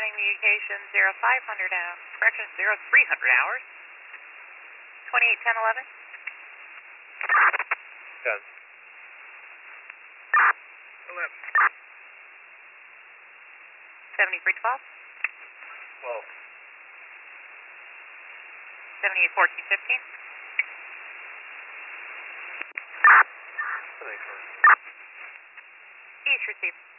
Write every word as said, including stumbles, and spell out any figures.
incoming communication zero five hundred hours, correction zero three hundred hours, twenty-eight ten eleven. Ten. Eleven. seventy-three twelve. Twelve. seventy-eight fourteen fifteen. Seventy-four. Each received.